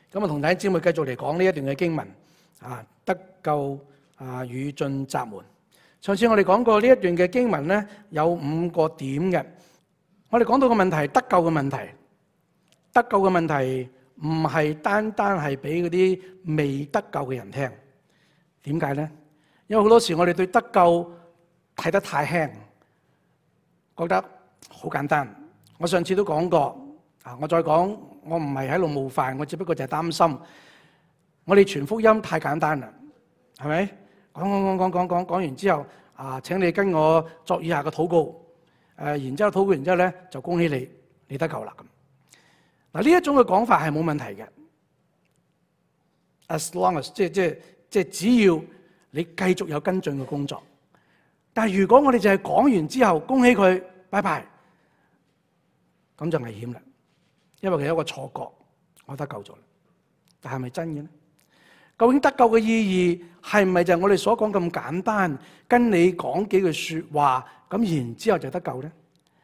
咁啊，同弟兄姊妹繼續嚟講呢一段嘅經文啊，得救與進窄門。上次我哋講過呢一段嘅經文咧，有5個點嘅。我哋講到個問題係得救嘅問題，得救嘅問題唔係單單係俾嗰啲未得救嘅人聽。點解咧？因為好多時我哋對得救睇得太輕，覺得好簡單。我上次都講過，我再講，我唔係喺度冒犯，我只不過就係擔心，我哋傳福音太簡單啦，係咪？講完之後，請你跟我作以下嘅禱告，然之後禱告完之後咧，就恭喜你得救啦咁。嗱，呢一種嘅講法係冇問題嘅 ，as long as 即係只要你繼續有跟進嘅工作。但係如果我哋就係講完之後恭喜佢，拜拜，咁就危險啦，因為佢有一個錯覺，我得救咗啦。但係咪真嘅咧？究竟得救嘅意義係咪就係我哋所講咁簡單？跟你講幾句說話，咁然之後就得救咧？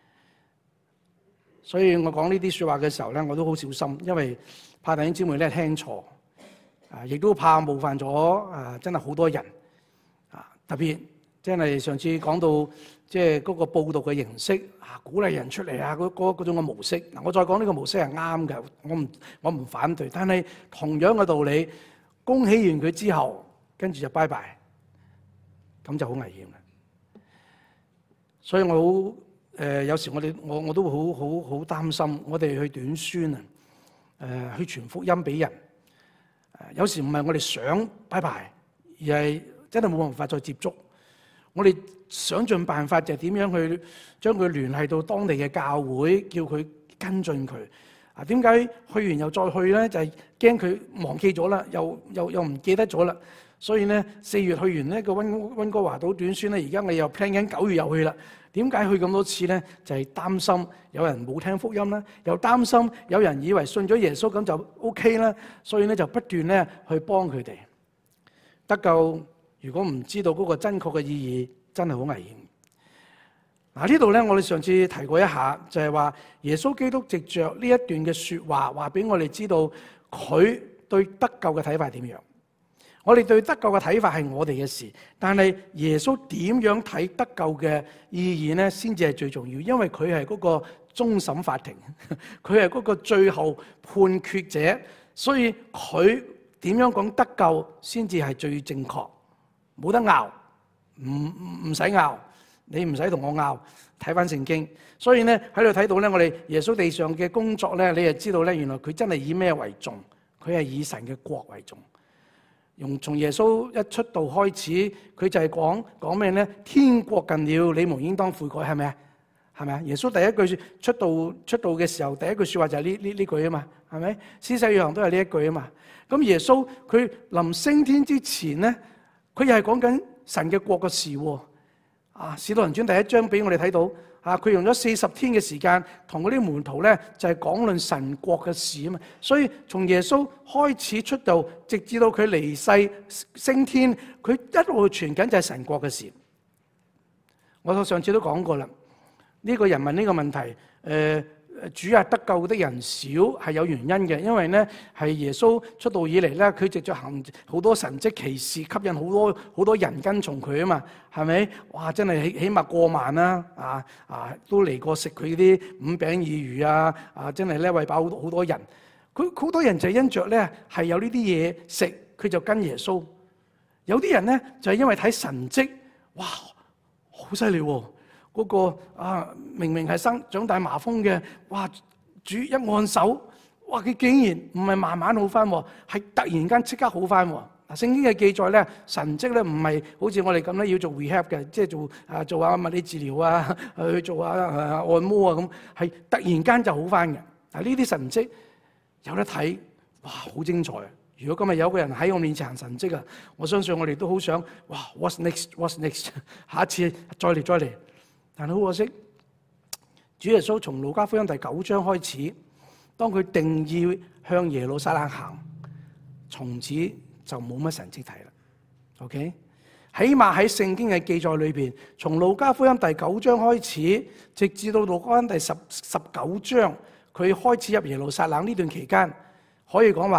所以我講呢啲說話嘅時候咧，我都好小心，因為怕弟兄姊妹咧聽錯，亦都怕冒犯咗真係好多人，特別真係上次講到即係嗰個報道嘅形式，鼓勵人出嚟嗰種嘅模式。嗱，我再講呢個模式係啱嘅，我唔反對，但係同樣嘅道理。恭喜完佢之後，跟住就拜拜，咁就好危險啦。所以我好有時我都好擔心，我哋去短宣去傳福音俾人，有時唔係我哋想拜拜，而係真係冇辦法再接觸。我哋想盡辦法就係點樣去將佢聯繫到當地嘅教會，叫佢跟進佢。點解去完又再去咧？就係驚佢忘記咗啦，又唔記得咗啦。所以咧4月去完呢個溫哥華島短宣咧，而家我又 plan 緊9月又去啦。點解去咁多次咧？就係擔心有人冇聽福音啦，又擔心有人以為信咗耶穌咁就 OK 啦。所以咧就不斷咧去幫佢哋得救。如果唔知道嗰個真確嘅意義，真係好危險。呢度咧，我哋上次提過一下，就係話耶穌基督藉着呢一段嘅說話，話俾我哋知道佢對得救嘅睇法係點樣。我哋對得救嘅睇法係我哋嘅事，但係耶穌點樣睇得救嘅意義呢？先至係最重要，因為佢係嗰個終審法庭，佢係嗰個最後判決者，所以佢點樣講得救先至係最正確，冇得拗，唔使拗。你唔使同我拗，睇翻聖經。所以咧喺度睇到咧，我哋耶穌地上嘅工作咧，你就知道咧，原來佢真係以咩為重？佢係以神嘅國為重。從耶穌一出道開始，佢就係講咩咧？天國近了，你們應當悔改，係咪啊？係咪啊？耶穌第一句出道嘅時候，第一句說話就係呢句啊嘛，係咪？施洗約翰都係呢一句啊嘛。咁耶穌佢臨升天之前咧，佢又係講緊神嘅國嘅事喎。使徒行傳第1章俾我哋睇到，佢用咗40天嘅時間同嗰啲門徒咧，就係講論神國嘅事啊嘛。所以從耶穌開始出道，直至到佢離世升天，佢一路傳緊就係神國嘅事。我上次都講過啦，呢個人問呢個問題，主得救的人少係有原因嘅，因為咧係耶穌出道以嚟咧，佢藉著行好多神蹟奇事，吸引好多人跟從佢啊嘛，係咪？哇！真係起碼過萬啦，都嚟過食佢啲5餅2魚真係咧餵飽好多人。佢好多人就係因着咧係有呢啲嘢食，佢就跟耶穌。有啲人咧就係因為睇神蹟，哇，好犀利喎！嗰個明明係長大麻風嘅，哇！主一按手，哇！佢竟然唔係慢慢好翻，係突然間即刻好翻。聖經嘅記載咧，神蹟咧唔係好似我哋咁咧要做 rehab 嘅，即係做下物理治療去做下按摩咁，係突然間就好翻嘅。嗱，呢啲神蹟有得睇，哇！好精彩。如果今日有個人喺我面前行神蹟我相信我哋都好想，哇 ！What's next？ 下一次再嚟。但好可惜，主耶穌從路加福音第9章開始，當佢定意向耶路撒冷行，從此就冇乜神蹟睇啦。OK， 起碼喺聖經嘅記載裏邊，從路加福音第9章開始，直至到路加福音第19章，佢開始入耶路撒冷呢段期間，可以講話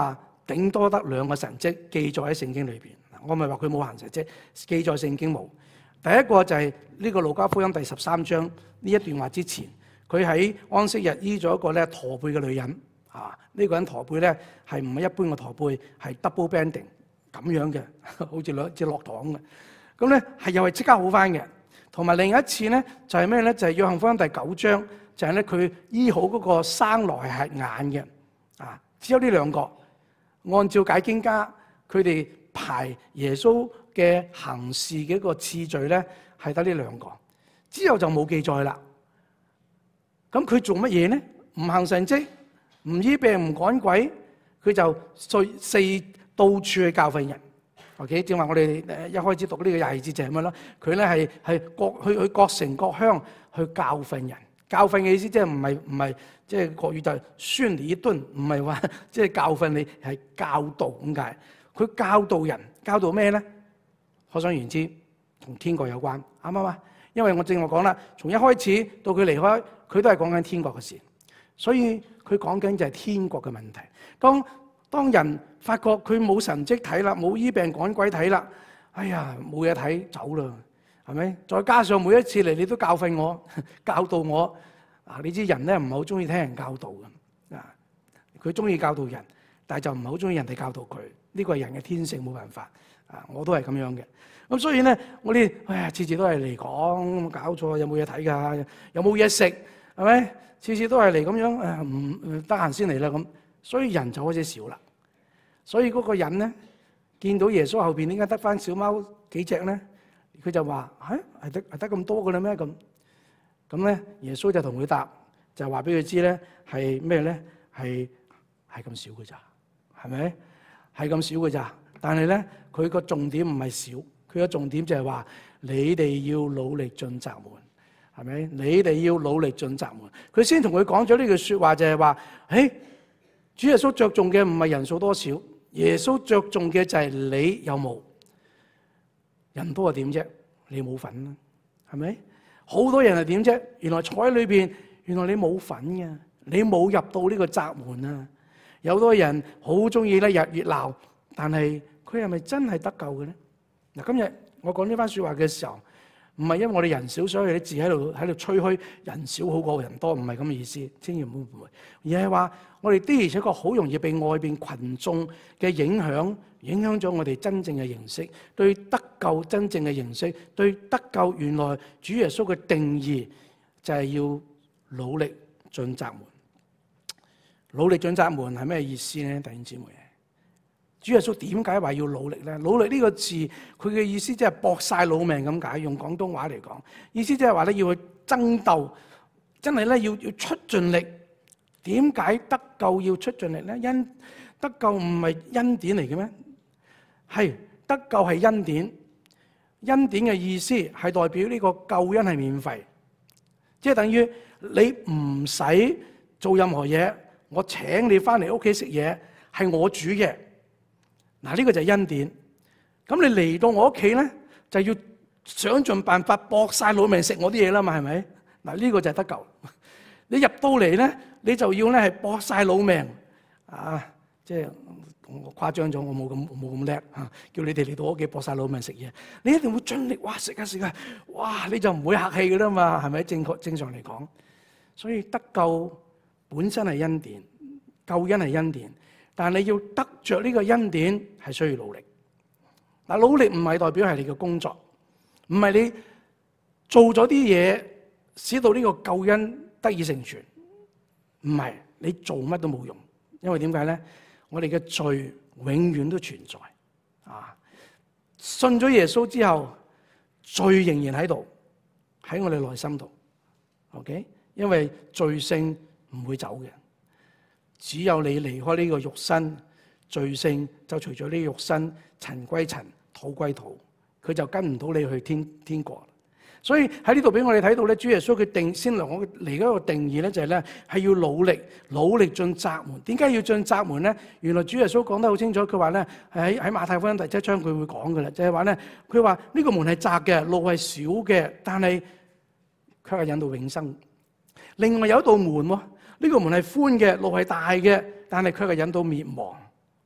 頂多得2個神蹟記載喺聖經裏邊。我咪話佢冇行神蹟，記載聖經冇。第一個就係呢個路加福音第13章呢一段話之前，佢喺安息日醫咗一個咧駝背嘅女人。呢個人駝背咧係唔係一般嘅駝背，係 double bending 咁樣嘅，好似兩隻駱駝嘅。咁咧係又係即刻好翻嘅。同埋另一次咧就係咩咧？就係約翰福音第9章，就係咧佢醫好嗰個生來係眼嘅。只有呢2個。按照解經家佢哋排耶穌嘅行事嘅一個次序咧，係得呢2個，之後就冇記載啦。咁佢做乜嘢呢？唔行神蹟，唔醫病，唔趕鬼，佢就到處去教訓人。OK， 正話我哋一開始讀呢個廿二節就係乜咯？佢咧係去各城各鄉去教訓人。教訓嘅意思即係唔係即係國語就係宣你一頓，唔係話即係教訓你，係教導咁解。佢教導人，教導咩咧？可想而知，同天國有關，啱唔啱啊？因為我正話講啦，從一開始到佢離開，佢都係講緊天國嘅事，所以佢講緊就係天國嘅問題。當人發覺佢冇神蹟睇啦，冇醫病趕鬼睇啦，哎呀冇嘢睇走啦，係咪？再加上每一次嚟你都教訓我、教導我，你知人咧唔係好中意聽人教導嘅，佢中意教導人，但係就唔係好中意人哋教導佢，呢個係人嘅天性，冇辦法。我都係咁樣嘅。咁所以咧，我哋次次都係嚟講，搞錯有冇嘢睇㗎？有冇嘢食？係咪？次次都係嚟咁樣，唔得閒先嚟啦咁。所以人就開始少啦。所以嗰個人咧，見到耶穌後邊點解得翻小貓幾隻咧？佢就話：係得咁多嘅啦咩？咁咧，耶穌就同佢答，就話俾佢知咧，係咩咧？係咁少嘅咋？係咪？係咁少嘅咋？但係咧，佢個重點唔係少，佢個重點就係話：你哋要努力進窄門，係咪？你哋要努力進窄門。佢先同佢講咗呢句説話，就係話：主耶穌着重嘅唔係人數多少，耶穌着重嘅就係你有冇。人多係點啫？你冇份啦，係咪？好多人係點啫？原來坐喺裏邊，原來你冇份嘅，你冇入到呢個窄門啊！有好多人好中意咧日月鬧，但係佢係咪真係得救嘅咧？嗱，今日我講呢番説話嘅時候，唔係因為我哋人少，所以啲字喺度吹噓人少好過人多，唔係咁嘅意思，千祈唔好誤會。而係話我哋的而且確好容易被外邊群眾嘅影響咗我哋真正嘅認識，對得救真正嘅認識，對得救原來主耶穌嘅定義就係要努力進窄門。努力進窄門係咩意思咧？弟兄姊妹，主耶穌點解話要努力咧？努力呢個字，佢嘅意思即係搏晒老命咁解，用廣東話嚟講，意思即係話咧要去爭鬥，真係咧要出盡力。點解得救要出盡力咧？得救唔係恩典嚟嘅咩？係得救係恩典，恩典嘅意思係代表呢個救恩係免費，即係等於你唔使做任何嘢，我請你翻嚟屋企食嘢，係我煮嘅。嗱，呢個就係恩典。咁你嚟到我屋企咧，就要想盡辦法搏晒老命食我啲嘢啦嘛，係咪？嗱，呢個就係得救。你入到嚟咧，你就要咧係搏晒老命啊！即係我誇張咗，我冇咁叻嚇，叫你哋嚟到我屋企搏晒老命食嘢。你一定會盡力，哇食啊！哇你就唔會客氣噶啦嘛，係咪？正常嚟講，所以得救本身係恩典，救恩係恩典，但係你要得着呢個恩典係需要努力。嗱，努力唔係代表係你嘅工作，唔係你做咗啲嘢使到呢個救恩得以成全，唔係你做乜都冇用，因為點解咧？我哋嘅罪永遠都存在啊！信咗耶穌之後，罪仍然喺度，喺我哋內心度。OK， 因為罪性唔會走嘅，只有你離開呢個肉身，罪性就隨咗呢個肉身，塵歸塵，土歸土，佢就跟唔到你去天國。所以喺呢度俾我哋睇到咧，主耶穌佢先嚟我嚟一個定義咧，就係咧係要努力進窄門。點解要進窄門咧？原來主耶穌講得好清楚，佢話咧喺馬太福音第7章佢會講嘅啦，就係話咧，佢話呢個門係窄嘅，路係少嘅，但係卻係引到永生。另外有一道門喎，呢個門係寬嘅，路係大嘅，但係卻係引到滅亡。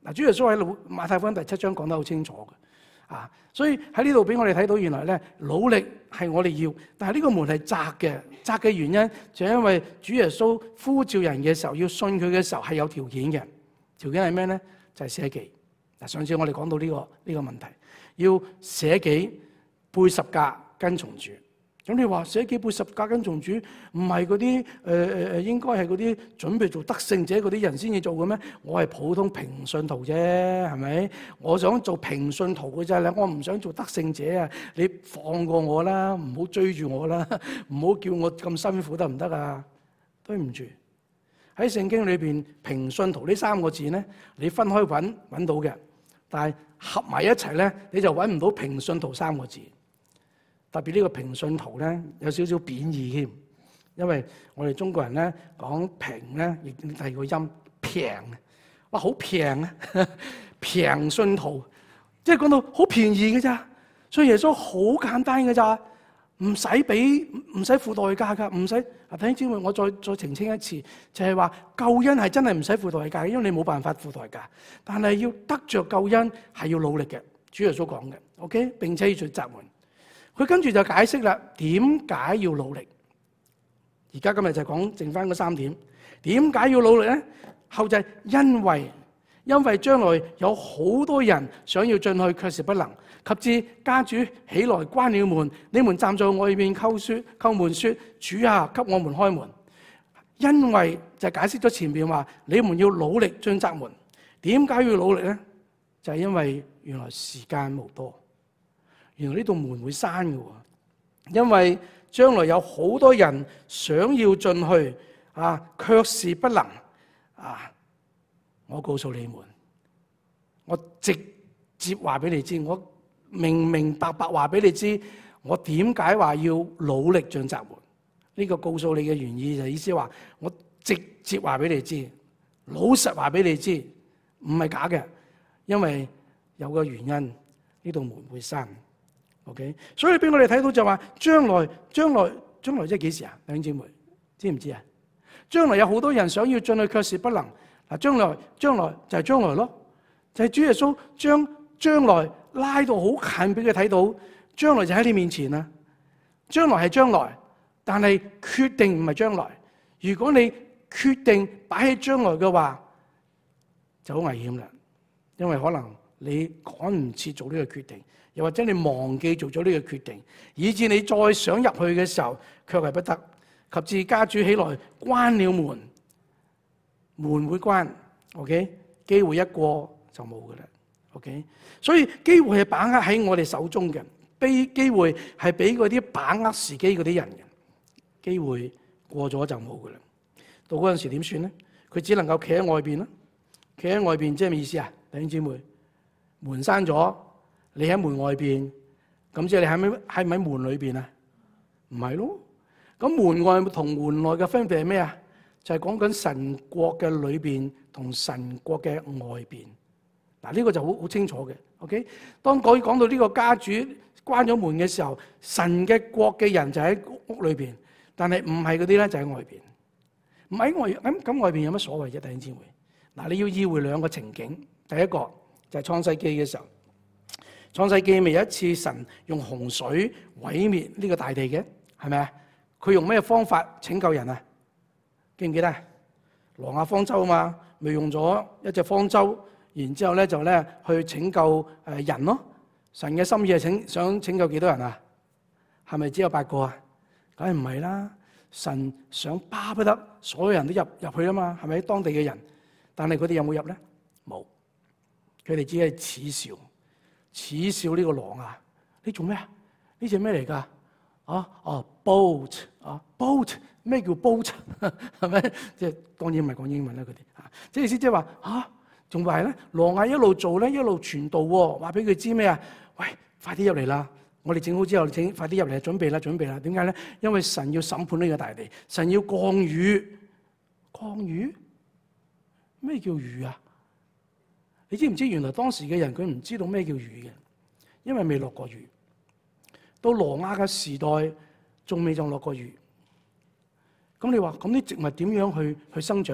嗱，主耶穌喺馬太福音第7章講得好清楚嘅，所以喺呢度俾我哋睇到，原來咧努力係我哋要，但係呢個門係窄嘅，窄嘅原因就係因為主耶穌呼召人嘅時候，要信佢嘅時候係有條件嘅，條件係咩咧？就係捨己。嗱，上次我哋講到呢個問題，要捨己背十架跟從主。咁你話捨己背十架跟從主，唔係嗰啲應該係嗰啲準備做得勝者嗰啲人先至做嘅咩？我係普通平信徒啫，係咪？我想做平信徒嘅啫，我唔想做得勝者啊！你放過我啦，唔好追住我啦，唔好叫我咁辛苦得唔得啊？對唔住，喺聖經裏邊平信徒呢3個字咧，你分開揾到嘅，但係合埋一齊咧，你就揾唔到平信徒3個字。特別呢個平信徒咧，有少少貶義添，因為我哋中國人咧講平咧，亦第二個音平，哇好平啊！平信徒，即係講到好便宜嘅咋，所以耶穌好簡單嘅咋，唔使付代價㗎，唔使。弟兄姊妹，我再澄清一次，就係話救恩係真係唔使付代價，因為你冇辦法付代價，但係要得着救恩係要努力嘅。主耶穌講嘅 ，OK， 並且要去責門。佢跟住就解釋啦，點解要努力？而家今日就講剩翻嗰3點。點解要努力咧？後就係因為將來有好多人想要進去，卻是不能。及至家主起來關了門，你們站在外面叩門說：主啊，給我們開門。因為就解釋咗前面話，你們要努力進窄門。點解要努力咧？就係因為原來時間無多。原來呢道門會閂嘅，因為將來有好多人想要進去，卻是不能。我告訴你們，我直接話俾你知，我明明白白話俾你知，我點解話要努力進窄門？呢個告訴你嘅原意就意思話，我直接話俾你知，老實話俾你知，唔係假嘅，因為有個原因，呢道門會閂。OK， 所以俾我哋睇到就話，將來即係幾時啊？弟兄姊妹，知唔知啊？將來有好多人想要進去，卻是不能。嗱，將來就係將來咯，就係主耶穌將來拉到好近俾佢睇到，將來就喺你面前啦。將來係將來，但係決定唔係將來。如果你決定擺喺將來嘅話，就好危險啦，因為可能你趕唔切做呢個決定。又或者你忘記做咗呢個決定，以致你再想入去嘅時候，卻係不得。及至家主起來關了門，門會關。OK， 機會一過就冇噶啦。OK， 所以機會係把握喺我哋手中嘅，機會係俾嗰啲把握時機嗰啲人嘅。機會過咗就冇噶啦。到嗰陣時點算咧？佢只能夠企喺外邊啦。企喺外邊即係咩意思啊？弟兄姊妹，門閂咗。你喺門外邊，咁即係你喺咪喺門裏邊啊？唔係咯。咁門外同門內嘅分別係咩啊？就係講緊神國嘅裏邊同神國嘅外邊。嗱，呢個就好清楚嘅。OK， 當講到呢個家主關咗門嘅時候，神嘅國嘅人就喺屋裏邊，但係唔係嗰啲咧就喺外邊。唔喺外咁外邊有乜所謂啫？弟兄姊妹，嗱，你要意會2個情景。第一個就係創世記嘅時候。創世記未有一次神用洪水毀滅呢個大地嘅，係咪啊？佢用咩方法拯救人啊？記唔記得？挪亞方舟啊嘛，咪用咗一隻方舟，然之後咧就咧去拯救人咯。神嘅心意係想拯救幾多人啊？係咪只有8個啊？梗係唔係啦！神想巴不得所有人都入去啊嘛，係咪當地嘅人？但係佢哋有冇入咧？冇，佢哋只係恥笑呢個狼啊！你做咩啊？呢隻咩嚟㗎？boat 啊 boat 咩叫 boat 係咪？即係當然唔係講英文啦，佢哋即係意思即係話仲話咧，狼啊一路做咧，一路傳道喎，話俾佢知咩啊？喂，快啲入嚟啦！我哋整好之後，快啲入嚟，準備啦！點解咧？因為神要審判呢個大地，神要降雨。降雨？咩叫雨啊？你知唔知原來當時嘅人佢唔知道咩叫雨嘅，因為未落過雨。到挪亞嘅時代仲未落過雨。咁你話咁啲植物點樣去生長啊？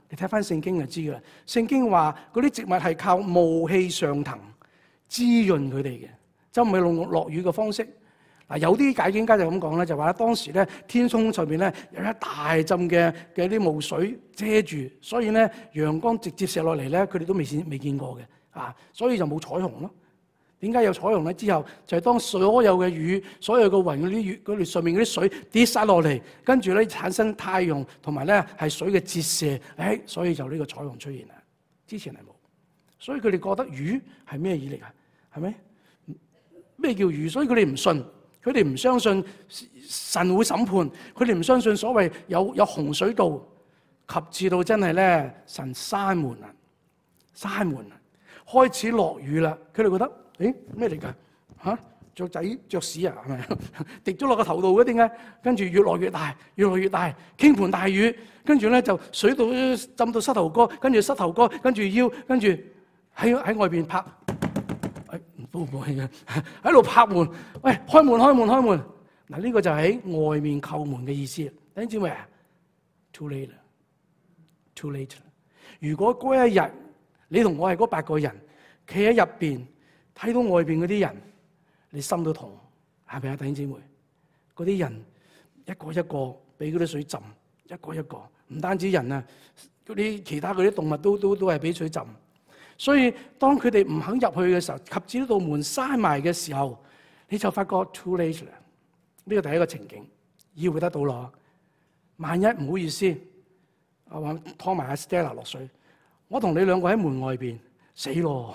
你睇翻聖經就知噶啦。聖經話嗰啲植物係靠霧氣上騰滋潤佢哋嘅，就唔係用落雨嘅方式。嗱，有啲解經家就咁講咧，就話咧當時咧天空上邊咧有一大浸嘅啲霧水遮住，所以咧陽光直接射落嚟咧，佢哋都未見過嘅啊，所以就冇彩虹咯。點解有彩虹咧？之後就係當所有嘅雨、所有嘅雲嗰啲雨嗰上面嗰啲水跌晒落嚟，跟住咧產生太陽同埋咧係水嘅折射，所以就呢個彩虹出現啦。之前係冇，所以佢哋覺得雨係咩意嚟啊？係咪？咩叫雨？所以佢哋唔信。佢哋唔相信神會審判，佢哋唔相信所謂有洪水到，及至到真係咧神閂門啦，閂門啦，開始落雨啦。佢哋覺得咩嚟㗎？嚇，雀仔著屎啊？係咪滴咗落個頭度嘅？點解？跟住越來越大，越來越大，傾盆大雨，跟住咧就水到浸到膝頭哥，跟住膝頭哥，跟住腰，跟住喺外邊拍。都冇氣嘅，喺度拍門，喂，開門開門開門！嗱，呢個就喺外面叩門嘅意思。弟兄姊妹啊 ，too late 啦 ，too late 啦！如果嗰一日你同我係嗰8個人，企喺入邊睇到外邊嗰啲人，你心都痛，係咪啊？弟兄姊妹，嗰啲人一個一個俾嗰啲水浸，一個一個，唔單止人啊，嗰啲其他嗰啲動物都係俾水浸。所以當佢哋唔肯入去嘅時候，及至呢道門閂埋嘅時候，你就發覺 too late 啦。呢個第一個情景，意會得到咯。萬一唔好意思，我話拖埋阿 Stella 落水，我同你兩個喺門外邊，死咯！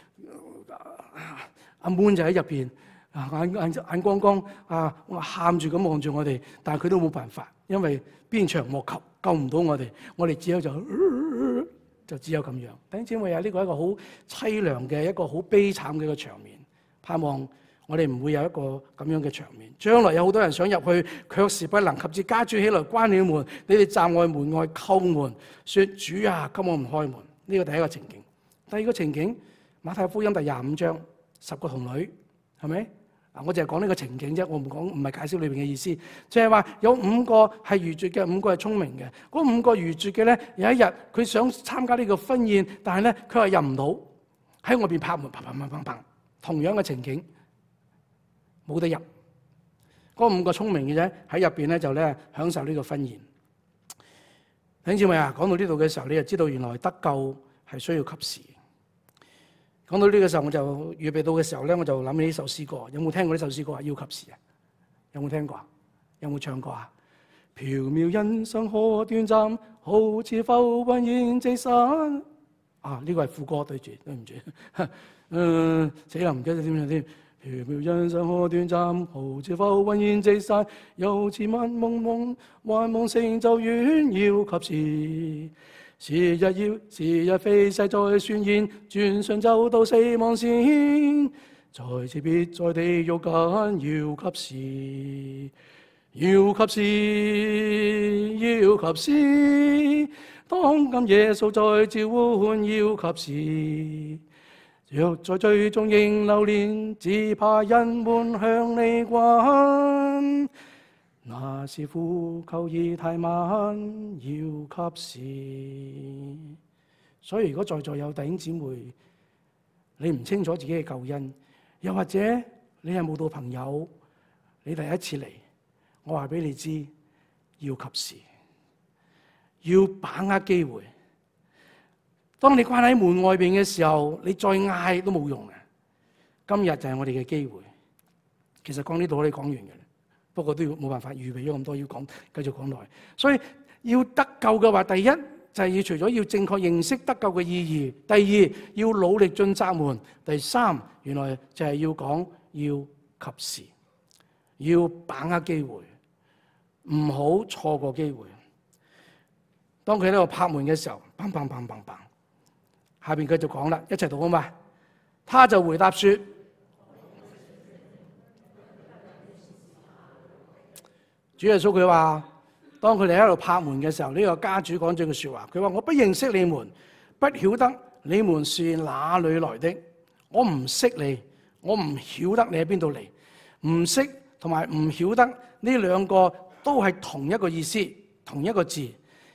阿 Moon 就喺入邊，眼光光我喊住咁望住我哋，但係佢都冇辦法，因為鞭長莫及，救唔到我哋，我哋只有就只有咁樣。弟兄姊妹啊，呢個係一個好凄涼嘅一個好悲慘嘅一個場面。盼望我哋唔會有一個咁樣嘅場面。將來有好多人想入去，卻是不能，及至家主起來關了門，你哋站外門外叩門，說主啊，給我唔開門。呢個第一個情景。第二個情景，馬太福音第25章10個童女，係咪？我淨係講呢個情景啫，我唔係解釋裏邊嘅意思。就係話有5個係愚拙嘅，5個係聰明嘅。嗰5個愚拙嘅咧，有一日佢想參加呢個婚宴，但係咧佢係入唔到，喺外邊拍門，砰砰砰砰砰，同樣嘅情景冇得入。嗰5個聰明嘅啫喺入邊咧就咧享受呢個婚宴。弟兄姊妹啊，講到呢度嘅時候，你就知道原來得救係需要及時。講到呢個時候，我就預備到嘅時候咧，我就諗起呢首詩歌。有冇聽過呢首詩歌啊？要及時啊！有冇聽過啊？有冇唱過啊？縹緲人生可短暫，好似浮雲現際散。啊，呢個係副歌，對唔住。死啦，唔記得點樣添。縹緲人生可短暫，好似浮雲現際散，又似晚夢幻夢成就遠，要及時。時日飛逝在旋然，轉瞬就到死亡線。在此別在地獄間，要及時，要及時，要及時。當今耶穌在召喚，要及時。若在最終仍留戀，只怕人們向你慣。那是呼求已太晚，要及時。所以如果在座有弟兄姊妹，你唔清楚自己嘅救恩，又或者你係慕道朋友，你第一次嚟，我話俾你知，要及時，要把握機會。當你關喺門外邊嘅時候，你再嗌都冇用嘅。今日就係我哋嘅機會。其實講呢度我哋講完嘅。不過都要冇辦法預備咗咁多要講，繼續講落去。所以要得救嘅話，第一就係要除咗要正確認識得救嘅意義，第二要努力進窄門，第三原來就係要講要及時，要把握機會，唔好錯過機會。當佢喺度拍門嘅時候，砰砰砰砰砰，下邊繼續講啦，一齊讀好嘛？他就回答說。主耶穌佢話：當佢哋喺度拍門嘅時候，呢個家主講咗句說話，佢話：我不認識你們，不曉得你們是哪裏來的。我唔識你，我唔曉得你喺邊度嚟。唔識同埋唔曉得呢兩個都係同一個意思，同一個字，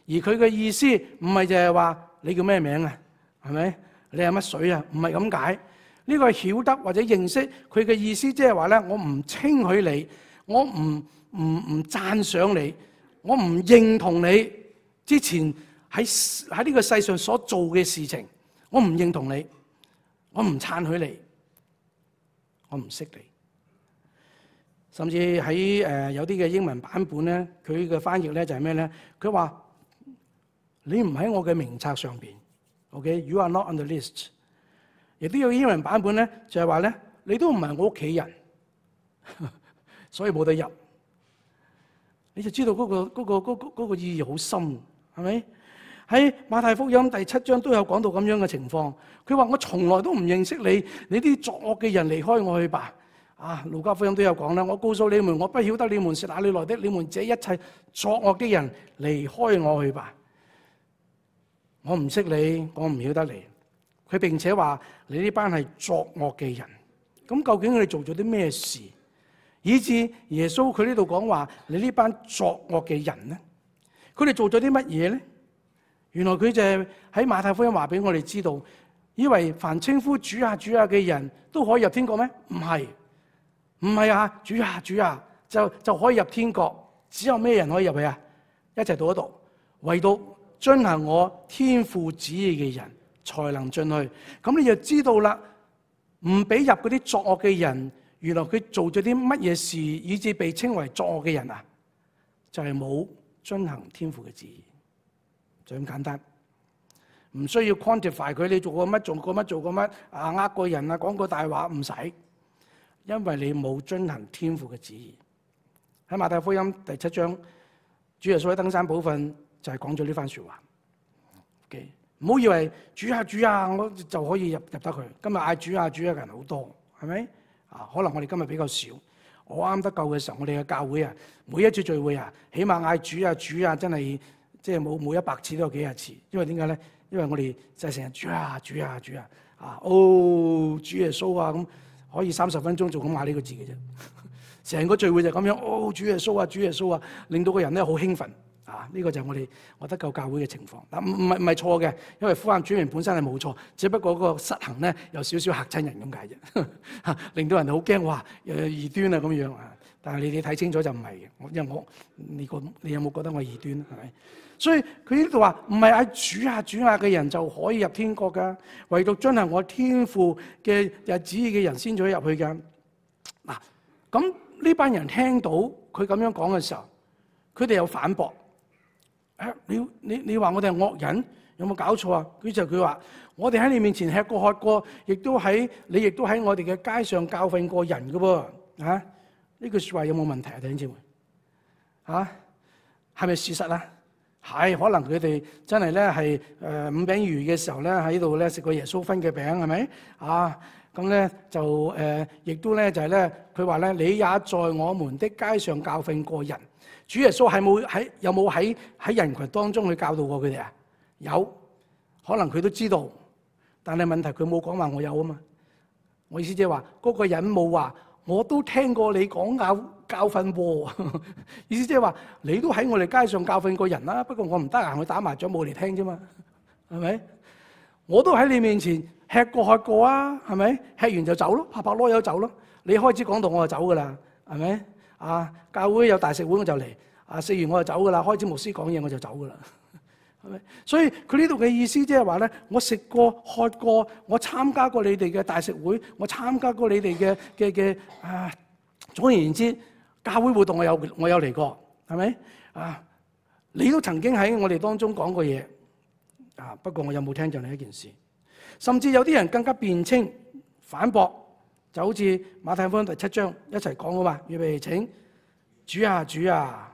而佢嘅意思唔係就係話你叫咩名啊，係咪？你係乜水啊？唔係咁解。呢個係曉得或者認識佢嘅意思，即係話咧，我唔稱許你，我唔讚賞你，我唔認同你之前喺呢個世上所做嘅事情，我唔認同你，我唔讚許你，我唔識你。甚至喺有啲嘅英文版本咧，佢嘅翻譯咧就係咩咧？佢話你唔喺我嘅名冊上邊 ，OK，you are not on the list。亦都有英文版本咧，就係話咧，你都唔係我屋企人，所以冇得入。你就知道嗰個意義好深，係咪？喺馬太福音第7章都有講到咁樣嘅情況。佢話我從來都唔認識你，你啲作惡嘅人離開我去吧。啊，路加福音都有講啦。我告訴你們，我不曉得你們是哪裏來的，你們這一切作惡的人離開我去吧。我唔識你，我唔曉得你。佢並且話你呢班係作惡嘅人，咁究竟佢哋做咗啲咩事，以致耶穌佢呢度講話你呢班作惡嘅人呢？佢哋做咗啲乜嘢咧？原來佢就係喺馬太福音話俾我哋知道，以為凡稱呼主啊主啊嘅人都可以入天國咩？唔係啊，主啊主啊就可以入天國。只有咩人可以入去啊？一齊讀一讀，唯獨遵行我天父旨意嘅人才能進去。咁你就知道啦，唔俾入嗰啲作惡嘅人，原來佢做咗啲乜嘢事，以致被稱為作惡嘅人啊？就係冇遵行天父嘅旨意，就咁簡單。唔需要 quantify 佢，你做過乜做過乜做過乜啊？呃過人啊，講過大話，唔使，因為你冇遵行天父嘅旨意。喺馬太福音第7章，主耶穌喺登山寶訓就係講咗呢番說話。OK。唔好以為主啊主啊，我就可以入得去。今日嗌主啊主啊嘅人好多，係咪？啊，可能我哋今日比較少。我啱得救嘅時候，我哋嘅教會啊，每一次聚會啊，起碼嗌主啊主啊，真係即係冇每100次都有幾廿次。因為點解咧？因為我哋就係成日主啊主啊主啊，啊哦主耶穌啊，咁可以30分鐘做咁嗌呢個字嘅啫。成個聚會就咁樣，哦主耶穌啊主耶穌啊，令到個人咧好興奮。啊！呢個就係我得救教會嘅情況。嗱，唔係錯嘅，因為呼喊主名本身係冇錯，只不過個實行咧有少少嚇親人咁解啫，令到人哋好驚，哇！異端啊咁樣啊。但係你睇清楚就唔係嘅，因為你有冇覺得我係異端？係咪？所以佢呢度話唔係嗌主啊主啊嘅人就可以入天國㗎，唯獨遵行我天父嘅旨意嘅人先至可以入去㗎。嗱，咁呢班人聽到佢咁樣講嘅時候，佢哋有反駁。你話我哋係惡人，有冇搞錯啊？佢話我哋喺你面前吃過喝過，你亦都喺我哋嘅街上教訓過人嘅喎。啊，呢句説話有冇問題啊？弟兄姊妹，啊，係咪事實啊？係，可能佢哋真係咧係5餅魚嘅時候咧喺度咧食過耶穌分嘅餅，係咪？啊，咁咧就亦都咧就係咧，佢話咧你也在我們的街上教訓過人。主耶穌有冇喺人群當中去教導過佢哋啊？有，可能佢都知道，但係問題佢冇講話我有啊嘛。我意思即係話嗰個人冇話我都聽過你講教訓喎。意思即係話你都喺我哋街上教訓過人啦，不過我唔得閒去打麻將冇嚟聽啫嘛，係咪？我都喺你面前吃過喝過啊，係咪？吃完就走咯，拍籮柚走咯。你開始講道我就走噶啦，係咪？啊！教會有大食會我就嚟，啊食完我就走噶啦。開始牧師講嘢我就走噶啦，係咪？所以佢呢度嘅意思即係話咧，我食過喝過，我參加過你哋嘅大食會，我參加過你哋嘅啊，總而言之，教會活動我有嚟過，係咪？啊，你都曾經喺我哋當中講過嘢，啊不過我有冇聽就另一件事。甚至有啲人更加辯稱反駁。就好似馬太福音第7章一齊講嘅嘛，預備請主啊主啊，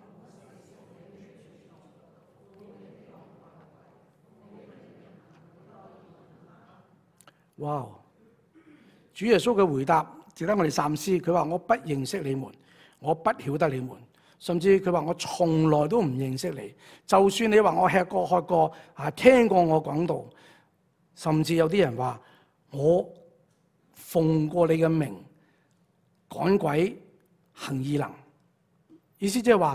哇！主耶穌嘅回答值得我哋三思。佢話我不認識你們，我不曉得你們，甚至佢話我從來都唔認識你。就算你話我吃過喝過啊，聽過我講道，甚至有啲人話我奉過你嘅名趕鬼行異能，意思即係話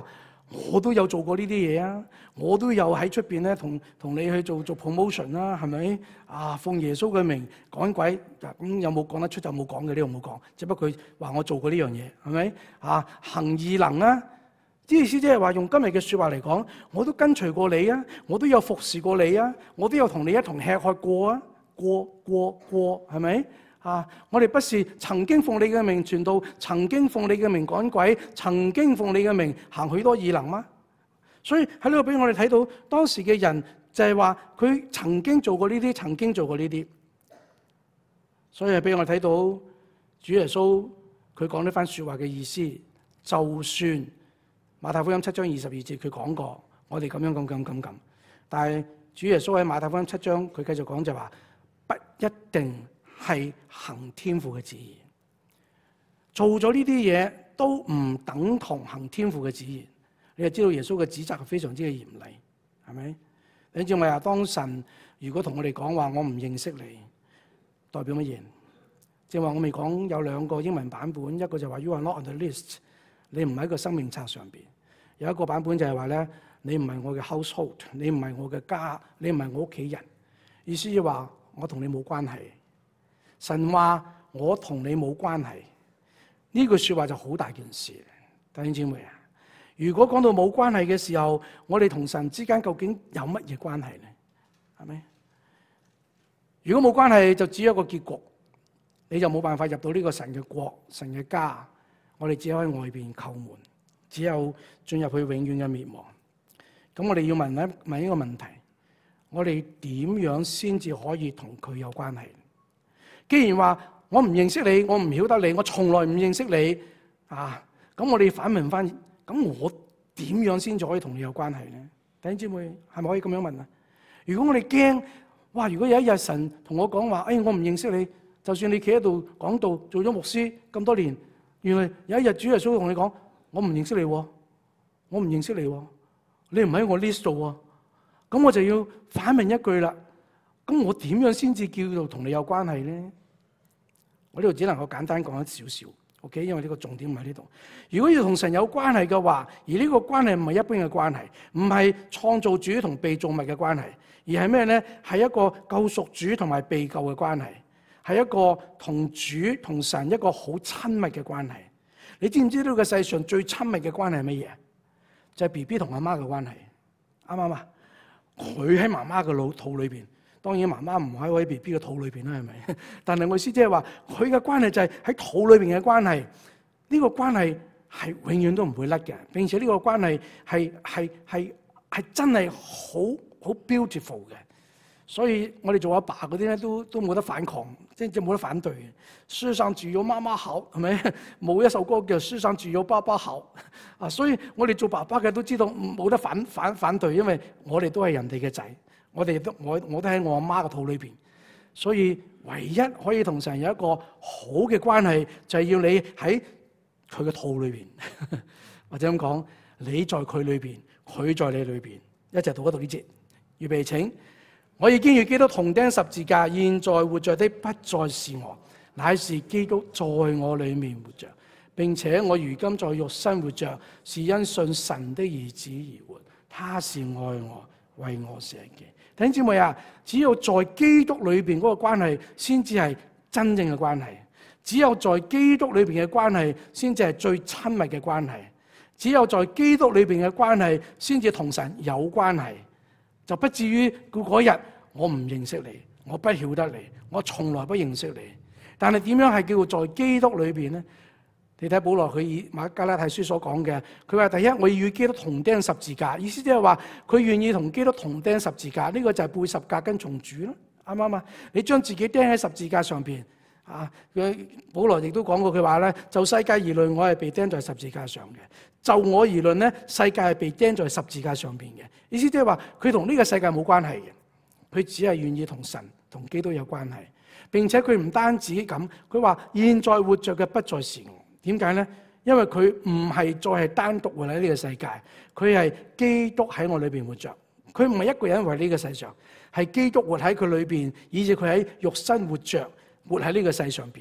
我都有做過呢啲嘢啊！我都有喺出邊咧，同你去做 promotion 啦，係咪？啊，奉耶穌嘅名趕鬼，咁有冇講得出就冇講嘅，呢度冇講，只不過佢話我做過呢樣嘢，係咪？啊，行異能啊！啲意思即係話用今日嘅説話嚟講，我都跟隨過你啊，我都有服侍過你啊，我都有同你一同吃喝過啊，過，係咪？啊！我哋不是曾經奉你嘅名傳道，曾經奉你嘅名趕鬼，曾經奉你嘅名行許多異能嗎？所以喺呢度俾我哋睇到當時嘅人就係話佢曾經做過呢啲，曾經做過呢啲。所以係俾我哋睇到主耶穌佢講呢番説話嘅意思。就算馬太福音7章22節佢講過，我哋咁樣，但係主耶穌喺馬太福音7章佢繼續講就話，不一定係行天父嘅旨意，做咗呢啲嘢都唔等同行天父嘅旨意。你就知道耶穌嘅指責係非常之嘅嚴厲，係咪？你知唔知啊？當神如果同我哋講話，我唔認識你，代表乜嘢？即係話我未講有兩個英文版本，一個就話 You are not on the list， 你唔喺個生命冊上邊；有一個版本就係話咧，你唔係我嘅 household， 你唔係我嘅家，你唔係我屋企人。意思就話我同你冇關係。神話我同你冇關係，呢句說話就好大件事。弟兄姊妹啊，如果講到冇關係嘅時候，我哋同神之間究竟有乜嘢關係呢？係咪？如果冇關係，就只有一個結局，你就冇辦法入到呢個神嘅國、神嘅家。我哋只可以喺外邊叩門，只有進入去永遠嘅滅亡。咁我哋要問一個問題：我哋點樣先至可以同佢有關係？既然話我唔認識你，我唔曉得你，我從來唔認識你啊！咁我哋反問翻，咁我點樣先至可以同你有關係咧？弟兄姊妹，係咪可以咁樣問啊？如果我哋驚，哇！如果有一日神同我講話，我唔認識你，就算你企喺度講道做咗牧師咁多年，原來有一日主耶穌會同你講，我唔認識你，我唔認識你，你唔喺我 list 度喎，咁我就要反問一句啦。咁我點樣先至叫做同你有關係咧？我呢度只能夠簡單講一少少 ，OK？ 因為呢個重點唔喺呢度。如果要同神有關係嘅話，而呢個關係唔係一般嘅關係，唔係創造主同被造物嘅關係，而係咩咧？係一個救贖主同埋被救嘅關係，係一個同主同神一個好親密嘅關係。你知唔知呢個世上最親密嘅關係係乜嘢？就係 BB 同阿媽嘅關係，啱唔啱啊？佢喺媽媽嘅肚裏邊。當然媽媽唔喺我 BB 嘅肚裏邊啦，係咪？但係我意思即係話，佢嘅關係就係喺肚裏邊嘅關係。呢個關係係永遠都唔會甩嘅，並且呢個關係係真係好 beautiful 嘅。所以我哋做阿爸嗰啲咧，都冇得反抗，即係冇得反對嘅。世上只有媽媽好，係咪？冇一首歌叫世上只有爸爸好啊！所以我哋做爸爸嘅都知道冇得反對，因為我哋都係人哋嘅仔。我都喺我阿媽嘅肚裏邊，所以唯一可以同神有一個好嘅關係，就係要你喺佢嘅肚裏邊，或者咁講，你在佢裏邊，佢在你裏邊。一齊讀一讀呢節，預備請。我已經與基督同釘十字架，現在活着的不再是我，乃是基督在我裏面活着，並且我如今在肉身活着，是因信神的兒子而活。他是愛我，為我捨己。弟兄姊妹啊，只有在基督裏邊嗰個關係，先至係真正嘅關係；只有在基督裏邊嘅關係，先至係最親密嘅關係；只有在基督裏邊嘅關係，先至同神有關係，就不至於嗰日我唔認識你，我不曉得你，我從來不認識你。但係點樣係叫做在基督裏邊呢？你睇保羅佢以加拉太書所講嘅，佢話第一，我要與基督同釘十字架，意思即係話佢願意同基督同釘十字架，呢個就係背十架跟從主咯，啱唔啱啊？你將自己釘喺十字架上邊啊！保羅亦都講過，佢話咧，就世界而論，我係被釘在十字架上嘅；就我而論咧，世界係被釘在十字架上邊嘅。意思即係話佢同呢個世界冇關係嘅，佢只係願意同神同基督有關係，並且佢唔單止咁，佢話現在活着嘅不再是我。點解咧？因為佢唔係再係單獨活喺呢個世界，佢係基督喺我裏邊活着。佢唔係一個人為呢個世上，係基督活喺佢裏邊，以至佢喺肉身活着，活喺呢個世上邊。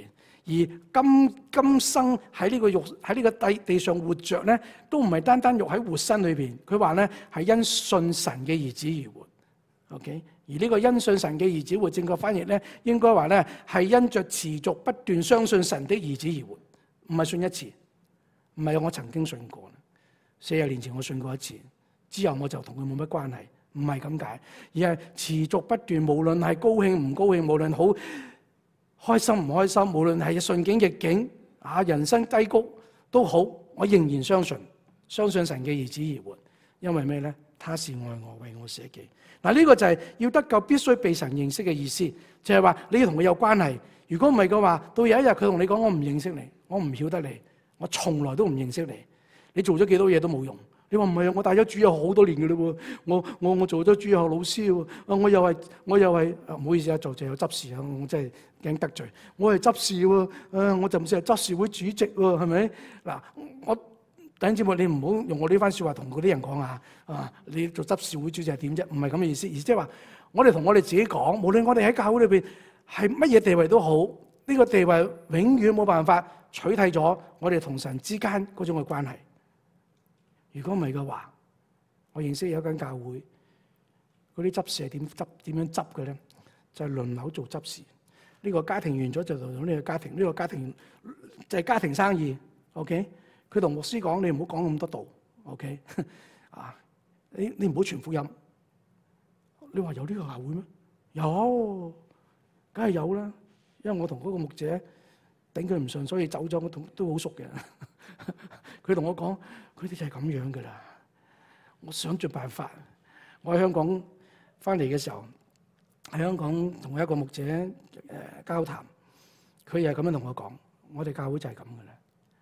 而今生喺呢個肉喺呢個地上活着咧，都唔係單單肉喺活身裏邊。佢話咧係因信神嘅兒子而活。OK， 而呢個因信神嘅兒子活，正確翻譯咧應該話咧係因着持續不斷相信神的兒子而活，唔係信一次，唔係我曾經信過，40年前我信過一次，之後我就同佢冇乜關係，唔係咁解，而係持續不斷，無論係高興唔高興，無論好開心唔開心，無論係順境逆境人生低谷都好，我仍然相信神嘅兒子而活，因為咩咧？他是愛我，為我捨己。嗱，呢個就係要得救必須被神認識嘅意思，就係話你要同佢有關係。如果唔係嘅話，到有一日佢同你講我唔認識你，我唔曉得你，我從來都唔認識你，你做咗幾多嘢都冇用。你話唔係啊？我帶咗主日學好多年嘅嘞喎，我做咗主日學老師喎，我又係唔好意思啊，就有執事啊，我真係驚得罪。我係執事喎，我就唔算係執事會主席喎，係咪？嗱，我弟兄姊妹，你唔好用我呢番説話同嗰啲人講啊！你做執事會主席係點啫？唔係咁嘅意思，而即係話我哋同我哋自己講，無論我哋喺教會裏邊係乜嘢地位都好，呢個地位永遠冇辦法取替咗我哋同神之間嗰種嘅關係。如果唔係嘅話，我認識有一間教會，嗰啲執事係點樣執嘅咧？就係輪流做執事。呢個家庭完咗就做呢個家庭，呢個家庭就係家庭生意。OK， 佢同牧師講：你唔好講咁多道。OK， 你唔好傳福音。你話有呢個教會咩？有，梗係有啦。因為我同嗰個牧者頂佢唔順，所以走咗。我都好熟嘅。佢同我講。佢哋就係咁樣噶啦。我想盡辦法。我喺香港翻嚟嘅時候，喺香港同一個牧者交談，佢又係咁樣同我講：我哋教會就係咁噶啦。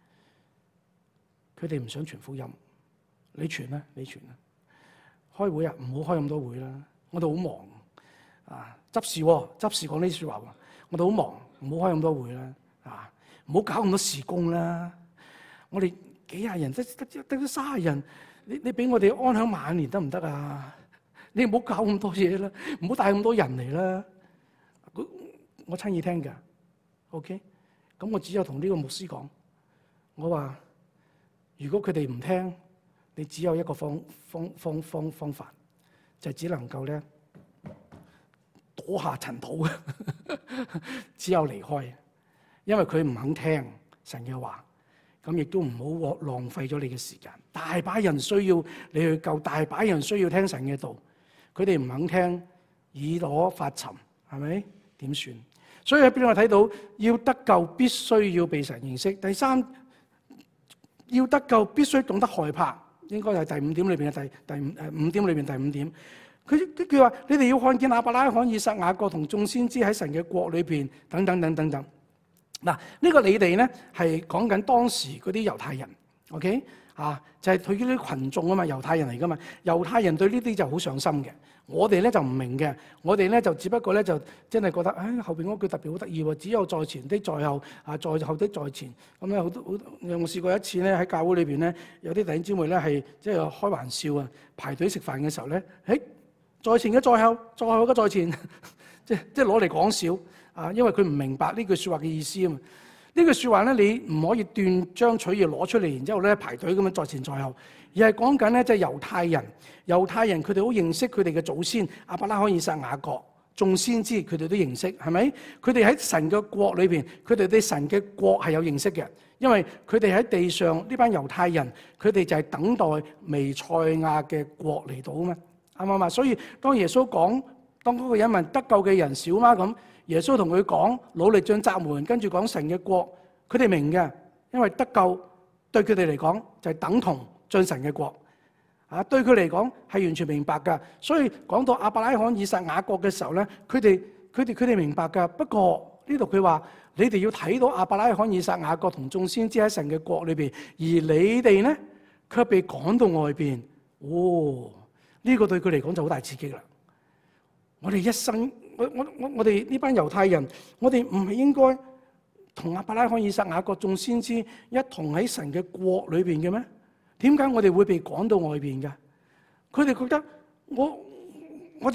佢哋唔想傳福音，你傳啦，你傳啦。開會啊，唔好開咁多會啦。我哋好忙執事講呢啲説話喎。我哋好忙，唔好開咁多會啦。唔好搞咁多事工啦。我哋幾廿人得咗30人，你俾我哋安享晚年得唔得啊？你唔好搞咁多嘢啦，唔好帶咁多人嚟啦。我親耳聽㗎 ，OK？ 咁我只有同呢個牧師講，我話如果佢哋唔聽，你只有一個方法，就只能夠咧躲下塵土，只有離開，因為佢唔肯聽神嘅話。咁亦都唔好浪費咗你嘅時間。大把人需要你去救，大把人需要聽神嘅道。佢哋唔肯聽，耳朵發沉，係咪？點算？所以喺邊度睇到要得救必須要被神認識。第三，要得救必須懂得害怕，應該係第5點裏邊嘅5點裏邊第5點。佢話：你哋要看見亞伯拉罕、以撒、雅各同眾先知喺神嘅國裏邊，等等等等等。嗱，呢個你哋咧係講緊當時嗰啲猶太人 ，OK 就係佢呢啲群眾啊嘛，猶太人嚟噶嘛，猶太人對呢啲就好上心嘅。我哋咧就唔明嘅，我哋咧就只不過咧就真係覺得，後邊嗰句特別好得意喎，只有在前的在後，在後的在前。咁咧好有冇試過一次咧喺教會裏邊咧，有啲弟兄姊妹咧係即係開玩笑啊，排隊食飯嘅時候咧，在前嘅在後，在後嘅在前，即係攞嚟講笑。因為佢唔明白呢句説話嘅意思啊嘛。呢句説話咧，你唔可以斷章取義攞出嚟，然之後咧排隊咁樣在前在後，而係講緊咧即係猶太人。猶太人佢哋好認識佢哋嘅祖先亞伯拉罕、以撒、雅各，眾先知佢哋都認識，係咪？佢哋喺神嘅國裏邊，佢哋對神嘅國係有認識嘅，因為佢哋喺地上呢班猶太人，佢哋就係等待彌賽亞嘅國嚟到啊嘛，啱唔啱啊？所以當耶穌講，當嗰個人問得救嘅人少嗎咁？耶穌同佢講，努力進窄門，跟住講神嘅國，佢哋明嘅，因為得救對佢哋嚟講就係等同進神嘅國，對佢嚟講係完全明白噶。所以講到亞伯拉罕、以撒、雅各嘅時候咧，佢哋明白噶。不過呢度佢話，你哋要睇到亞伯拉罕、以撒、雅各同眾先知喺神嘅國裏邊，而你哋咧卻被趕到外邊。呢個對佢嚟講就好大刺激啦。我哋一生。我哋呢班猶太人，我哋唔係應該同亞伯拉罕、以撒、雅各眾先知一同喺神嘅國裏邊嘅咩？點解我哋會被趕到外邊嘅？佢哋覺得我哋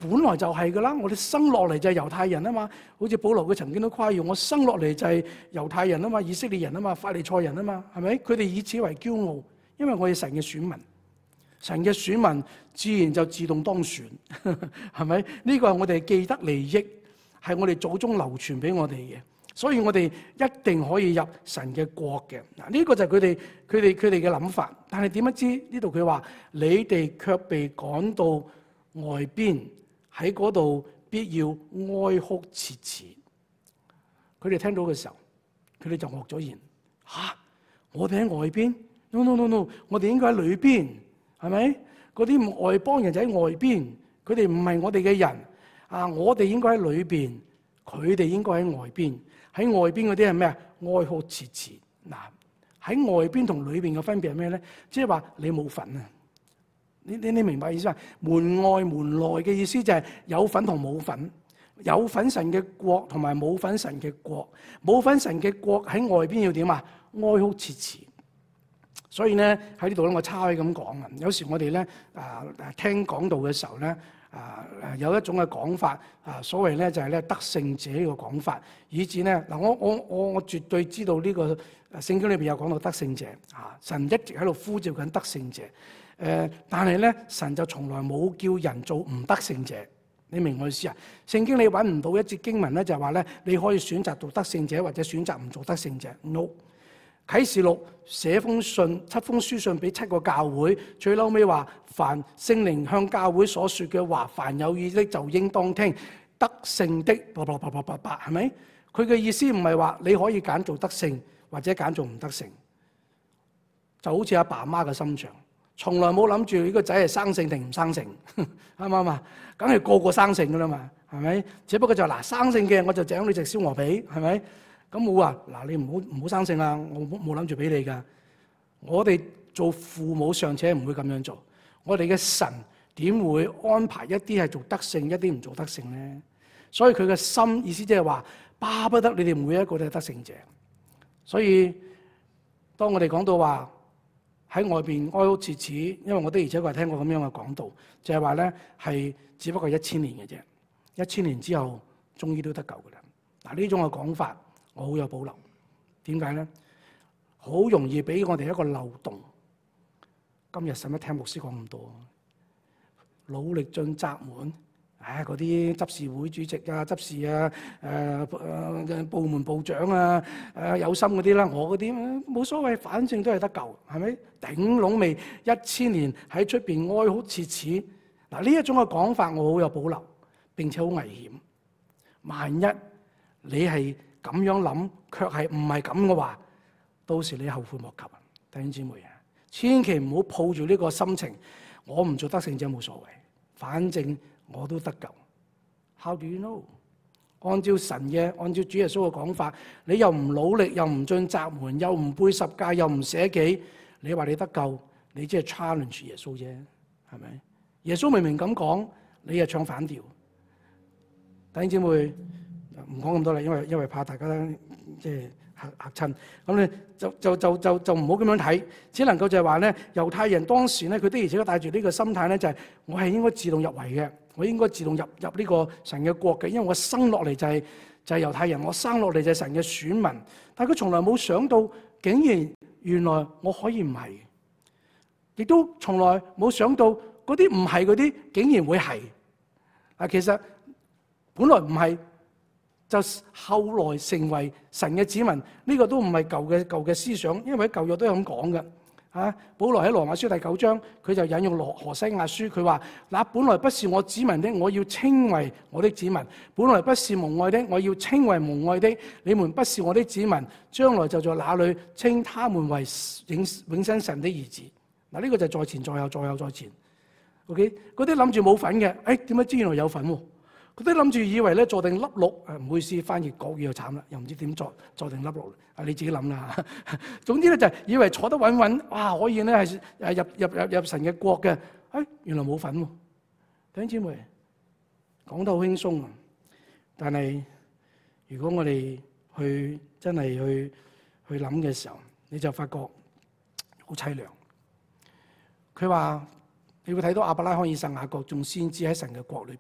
本來就係㗎啦，我哋生落嚟就係猶太人啊嘛。好似保羅佢曾經都誇耀，我生落嚟就係猶太人啊嘛，以色列人啊嘛，法利賽人啊嘛，係咪？佢哋以此為驕傲，因為我係神嘅選民，神嘅選民自然就自動當選，係咪？呢個係我哋既得利益，係我哋祖宗流傳俾我哋嘅，所以我哋一定可以入神嘅國嘅。嗱，呢個就係佢哋嘅諗法。但係點不知呢度佢話你哋卻被趕到外邊。喺嗰度必要哀哭切齒。佢哋聽到嘅時候，佢哋就愕咗然。我哋喺外邊 ？No， 我哋應該喺裏邊，係咪？嗰啲外邦人就喺外邊，佢哋唔係我哋嘅人。我哋應該喺裏邊，佢哋應該喺外邊。喺外邊嗰啲係咩啊？哀哭切齒。嗱，喺外邊同裏邊嘅分別係咩咧？即係話你冇份啊！你明白意思嘛？門外門內嘅意思就係有份同冇份，有份神嘅國同埋冇份神嘅國，冇份神嘅國喺外邊要點啊？哀哭切齒。所以咧喺呢度咧，我岔開咁講啊。有時我哋咧聽講道嘅時候咧有一種嘅講法所謂咧就係咧得勝者呢個講法，以至咧嗱我絕對知道呢個聖經裏邊有講到得勝者神一直喺度呼召緊得勝者。但係咧，神就從來冇叫人做唔得勝者，你明我意思啊？聖經你揾唔到一節經文咧，就係話咧，你可以選擇做得勝者，或者選擇唔做得勝者。No， 啟示錄寫封信，7封書信俾7個教會，最嬲尾話，凡聖靈向教會所說嘅話，凡有意的就應當聽，得勝的，係咪？佢嘅意思唔係話你可以揀做得勝，或者揀做唔得勝，就好似阿爸阿媽嘅心腸。從來冇諗住呢個仔係生性定唔生性，啱唔啱啊？梗係個個生性噶啦嘛，係咪？只不過就生性嘅我就請你食燒鵝髀，係咪？咁我話你唔好生性啦，我冇諗住俾你噶。我哋做父母尚且唔會咁樣做，我哋嘅神點會安排一啲係做得勝，一啲唔做得勝咧？所以佢嘅心意思即係話，巴不得你哋每一個都係得勝者。所以當我哋講到話，喺外邊哀哭切齒，因為我的而且確係聽過咁樣嘅講道，就係話咧係只不過1000年嘅啫，1000年之後終於都得救㗎啦。嗱，呢種嘅講法我好有保留。點解咧？好容易俾我哋一個漏洞。今日使乜聽牧師講咁多？努力進窄門，嗰啲執事會主席啊、執事啊、部門部長啊、有心嗰啲啦，我嗰啲冇所謂，反正都係得救，係咪？頂籠未1000年喺出邊哀哭切齒。嗱，呢一種嘅講法我好有保留，並且好危險。萬一你係咁樣諗，卻係唔係咁嘅話，到時你後悔莫及啊！弟兄姊妹啊，千祈唔好抱住呢個心情，我唔做得勝者冇所謂，反正我都得救。How do you know？ 按照主耶穌嘅講法，你又唔努力，又唔進窄門，又唔背十誡，又唔捨己，你話你得救，你只係 challenge 耶穌啫，係咪？耶穌明明咁講，你又唱反調。弟兄姊妹，唔講咁多啦，因為怕大家即係嚇親。咁咧就唔好咁樣睇，只能夠就係話咧，猶太人當時咧，佢的而且確帶住呢個心態咧，就係我係應該自動入圍嘅，我應該自動入呢個神嘅國嘅，因為我生落嚟就係猶太人，我生落嚟就係神嘅選民。但係佢從來冇想到，竟然原來我可以唔係，亦都從來冇想到嗰啲唔係嗰啲，竟然會係。其實本來唔係，就後來成為神嘅子民，呢個都唔係舊嘅思想，因為喺舊約都有咁講嘅。保羅喺羅馬書第9章，佢就引用何西阿書，佢話：嗱，本來不是我子民的，我要稱為我的子民；本來不是蒙愛的，我要稱為蒙愛的。你們不是我的子民，將來就在那裏稱他們為永生神的兒子。嗱，呢個就在前在後，在後在前。OK， 嗰啲諗住冇份嘅，點解知原來有份喎？佢都諗住以為咧坐定粒六，唔好意思，翻譯國語又慘啦，又唔知點坐定粒六，你自己諗啦。總之咧就係以為坐得穩穩，哇可以咧係入神嘅國嘅，原來冇份喎。弟兄姊妹講得好輕鬆啊，但係如果我哋真係去諗嘅時候，你就發覺好凄涼。佢話你會睇到亞伯拉罕、以撒、雅各眾先知喺神嘅國裏邊。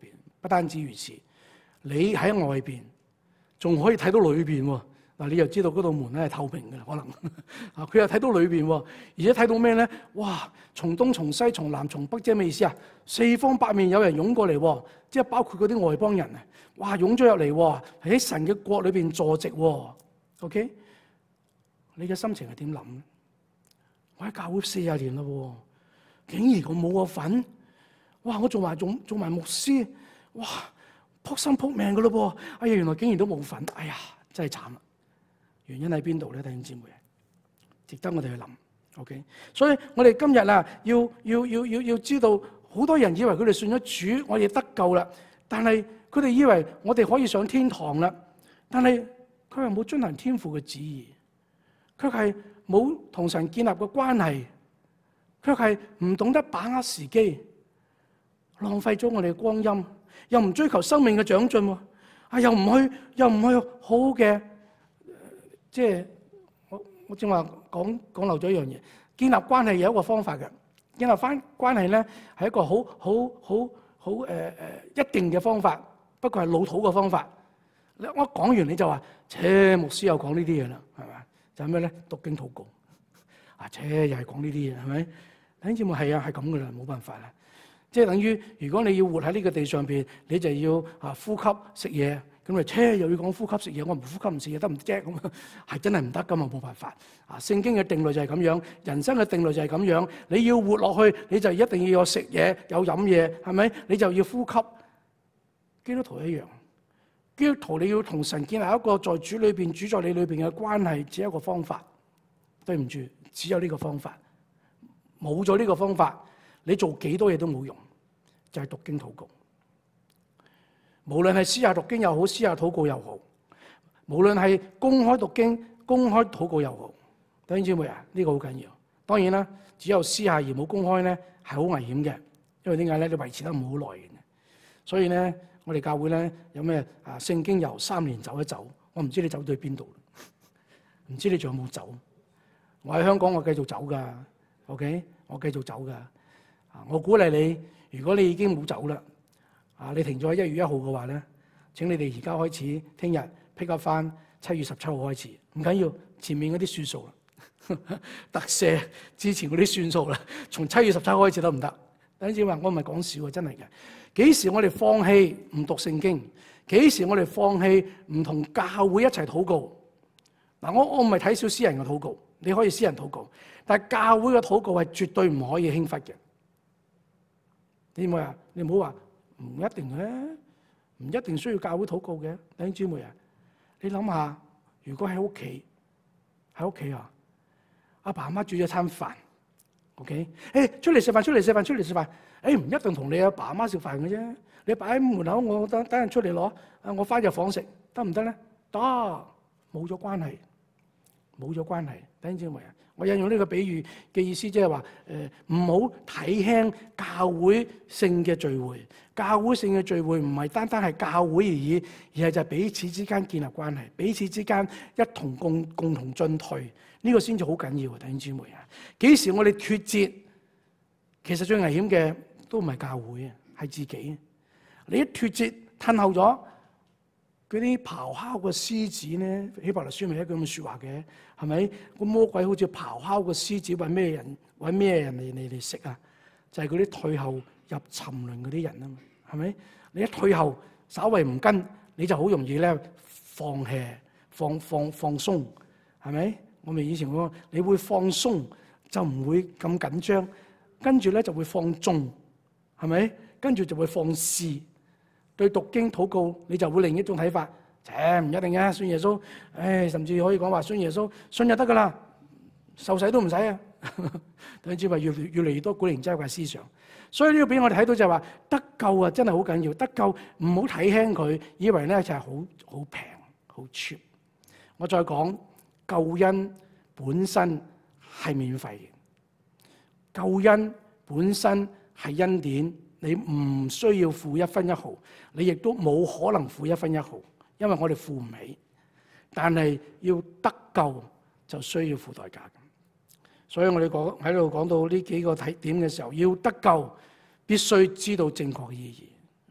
不單止如此，你喺外邊仲可以睇到裏邊喎。嗱，你又知道嗰道門咧係透明嘅啦，可能啊，佢又睇到裏邊喎，而且睇到咩咧？哇！從東從西從南從北，即係咩意思啊？四方八面有人湧過嚟，即係包括嗰啲外邦人啊！哇，湧咗入嚟，喺神嘅國裏邊坐席。OK， 你嘅心情係點諗？我喺教會40年啦，竟然我冇個份，哇！我做埋牧師，哇！撲心撲命噶咯噃！哎呀，原來竟然都冇份，哎呀，真係慘啦！原因喺邊度咧，弟兄姊妹？值得我哋去諗。OK， 所以我哋今日啊，要知道，好多人以為佢哋信咗主，我哋得救啦。但係佢哋以為我哋可以上天堂啦。但係佢係冇遵行天父嘅旨意，卻係冇同神建立個關係，卻係唔懂得把握時機，浪費咗我哋嘅光陰，又唔追求生命嘅長進，又唔去好好嘅。即係我正話講漏咗一樣嘢，建立關係有一個方法嘅，建立翻關係咧係一個好一定嘅方法，不過係老土嘅方法。我講完你就話，牧師又講呢啲嘢啦，係咪？就係咩咧？讀經禱告，又係講呢啲嘢，係咪？弟兄姊妹，係啊，係咁噶啦，冇辦法啦。即係等於如果你要活喺呢個地上邊，你就要呼吸食嘢。咁啊，又要講呼吸食嘢，我唔呼吸唔食嘢得唔得啫？咁係真係唔得噶嘛，冇辦法。聖經嘅定律就係咁樣，人生嘅定律就係咁樣。你要活落去，你就一定要有食嘢，有飲嘢，係咪？你就要呼吸。基督徒一樣，基督徒你要同神建立一個在主裏邊、主在你裏邊嘅關係，只有一個方法。對唔住，只有呢個方法。冇咗呢個方法，你做幾多嘢都冇用，就係讀經禱告。無論係私下讀經又好，私下禱告又好，無論係公開讀經、公開禱告又好，弟兄姊妹啊，呢個好緊要。當然啦，只有私下而冇公開咧，係好危險嘅。因為點解咧？你維持得唔好耐嘅。所以咧，我哋教會咧有咩聖經遊3年走一走，我唔知你走到去邊度，唔知你仲有冇走。我喺香港，我繼續走噶 ，OK， 我繼續走噶。我鼓勵你，如果你已經冇走啦。你停咗喺1月1號嘅話咧，請你哋而家開始，聽日 pick up 翻7月17號開始，唔緊要，前面嗰啲算數啦，特赦之前嗰啲算數啦，從7月17號開始得唔得？等陣話我唔係講笑啊，真係嘅。幾時我哋放棄唔讀聖經？幾時我哋放棄唔同教會一齊禱告？嗱，我唔係睇小私人嘅禱告，你可以私人禱告，但係教會嘅禱告係絕對唔可以輕忽嘅。你唔好話，你唔好話。唔一定嘅，唔一定需要教會禱告嘅。弟兄姊妹啊，你諗下，如果喺屋企啊，阿爸阿媽煮咗餐飯 ，OK， 出嚟食飯，唔一定同你阿爸阿媽食飯嘅啫。你擺喺門口，我等人出嚟攞，我翻入房食，得唔得咧？得，冇咗關係。弟兄姊妹啊，我引用呢個比喻嘅意思，即係話唔好睇輕教會性嘅聚會。教會性嘅聚會唔係單單係教會而已，而係就係彼此之間建立關係，彼此之間一同共同進退，呢個先至好緊要。弟兄姊妹啊，幾時我哋脫節？其實最危險嘅都唔係教會啊，係自己。你一脫節，褪後咗。嗰啲咆哮嘅獅子咧，希伯來書咪一句咁嘅説話嘅，係咪？個魔鬼好似咆哮嘅獅子，揾咩人嚟食啊？就係嗰啲退後入沉淪嗰啲人啊嘛，係咪？你一退後，稍為唔跟，你就好容易咧放棄、放鬆，係咪？我咪以前講，你會放鬆就唔會咁緊張，跟住咧就會放縱，係咪？跟住就會放肆。對讀經禱告，你就會另一種睇法。唔一定嘅，信耶穌，甚至可以講話信耶穌，信就得噶啦，受洗都唔使啊。等住話越嚟越多古靈精怪思想，所以呢個俾我哋睇到就係話得救啊，真係好緊要。得救唔好睇輕佢，以為咧就係好平好 cheap。我再講，救恩本身係免費嘅，救恩本身係恩典。你唔需要付1分1毫，你亦都冇可能付1分1毫，因為我哋付唔起。但係要得救就需要付代價。所以我哋喺度講到呢幾個點嘅時候，要得救必須知道正確意義。